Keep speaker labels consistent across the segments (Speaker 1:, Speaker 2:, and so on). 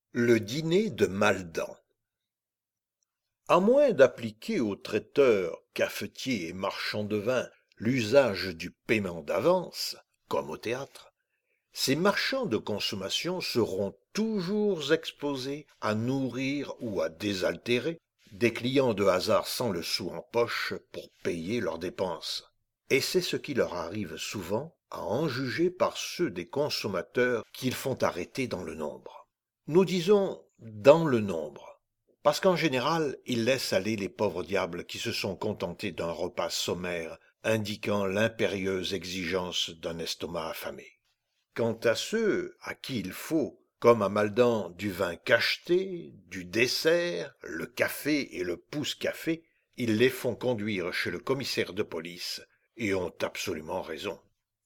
Speaker 1: Le dîner de Maldan. À moins d'appliquer aux traiteurs, cafetiers et marchands de vin l'usage du paiement d'avance, comme au théâtre, ces marchands de consommation seront toujours exposés à nourrir ou à désaltérer des clients de hasard sans le sou en poche pour payer leurs dépenses. Et c'est ce qui leur arrive souvent, à en juger par ceux des consommateurs qu'ils font arrêter dans le nombre. Nous disons dans le nombre, parce qu'en général, ils laissent aller les pauvres diables qui se sont contentés d'un repas sommaire indiquant l'impérieuse exigence d'un estomac affamé. Quant à ceux à qui il faut, comme à Maldan, du vin cacheté, du dessert, le café et le pousse-café, ils les font conduire chez le commissaire de police et ont absolument raison.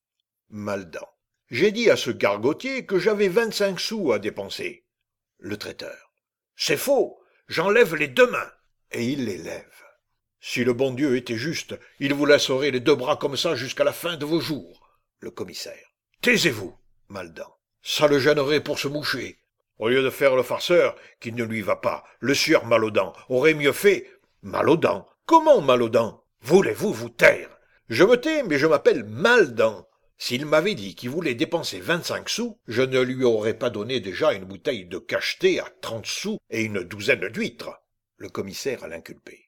Speaker 1: Maldan. J'ai dit à ce gargotier que j'avais 25 sous à dépenser. Le traiteur. C'est faux, j'enlève les 2 mains. Et il les lève. Si le bon Dieu était juste, il vous laisserait les 2 bras comme ça jusqu'à la fin de vos jours. Le commissaire. Taisez-vous. Maldan. Ça le gênerait pour se moucher. Au lieu de faire le farceur, qui ne lui va pas, le sieur Malaudant aurait mieux fait. Malaudant. Comment Malaudant? Voulez-vous vous taire? Je me tais, mais je m'appelle Maldan. S'il m'avait dit qu'il voulait dépenser 25 sous, je ne lui aurais pas donné déjà une bouteille de cacheté à 30 sous et une douzaine d'huîtres. Le commissaire à l'inculpé.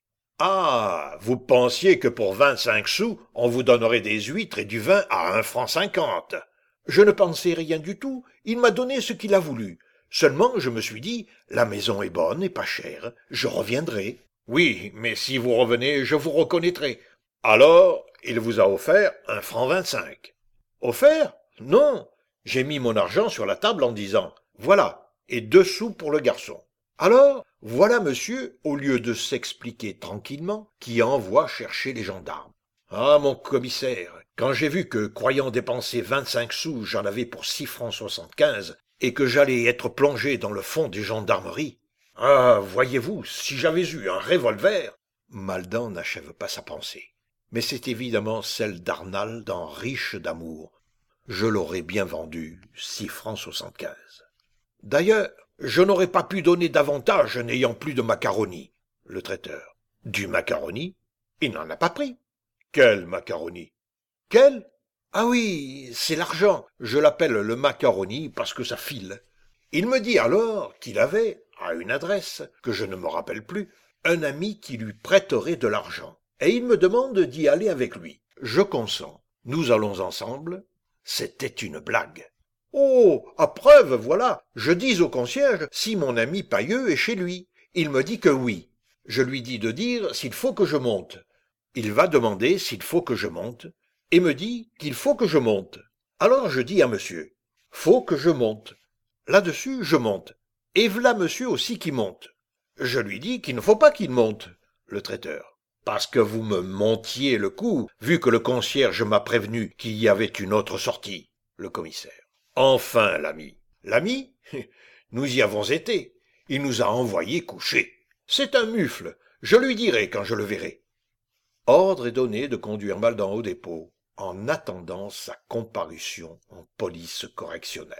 Speaker 1: Ah, vous pensiez que pour 25 sous, on vous donnerait des huîtres et du vin à 1 franc 50. Je ne pensais rien du tout, il m'a donné ce qu'il a voulu. Seulement, je me suis dit, la maison est bonne et pas chère, je reviendrai. Oui, mais si vous revenez, je vous reconnaîtrai. Alors, il vous a offert 1 franc 25. Offert? Non. J'ai mis mon argent sur la table en disant, voilà, et 2 sous pour le garçon. Alors, voilà monsieur, au lieu de s'expliquer tranquillement, qui envoie chercher les gendarmes. Ah, mon commissaire, quand j'ai vu que, croyant dépenser 25 sous, j'en avais pour 6 francs 75, et que j'allais être plongé dans le fond des gendarmeries. Ah, voyez-vous, si j'avais eu un revolver. Maldan n'achève pas sa pensée. Mais c'est évidemment celle d'Arnal dans Riche d'amour. Je l'aurais bien vendu 6 francs 75. D'ailleurs, je n'aurais pas pu donner davantage n'ayant plus de macaroni. Le traiteur. Du macaroni? Il n'en a pas pris. Quel macaroni? Quel? Ah oui, c'est l'argent. Je l'appelle le macaroni parce que ça file. Il me dit alors qu'il avait, à une adresse, que je ne me rappelle plus, un ami qui lui prêterait de l'argent. Et il me demande d'y aller avec lui. Je consens. Nous allons ensemble. C'était une blague. Oh, à preuve, voilà. Je dis au concierge si mon ami Pailleux est chez lui. Il me dit que oui. Je lui dis de dire s'il faut que je monte. Il va demander s'il faut que je monte, et me dit qu'il faut que je monte. Alors je dis à monsieur, faut que je monte. Là-dessus, je monte. Et v'là monsieur aussi qui monte. Je lui dis qu'il ne faut pas qu'il monte. Le traiteur. Parce que vous me montiez le coup, vu que le concierge m'a prévenu qu'il y avait une autre sortie. Le commissaire. Enfin, l'ami. L'ami? Nous y avons été. Il nous a envoyés coucher. C'est un mufle. Je lui dirai quand je le verrai. Ordre est donné de conduire Maldan au dépôt, en attendant sa comparution en police correctionnelle.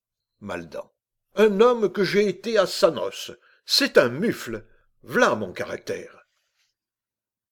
Speaker 1: Maldan. Un homme que j'ai été à sa noce. C'est un mufle. V'là mon caractère.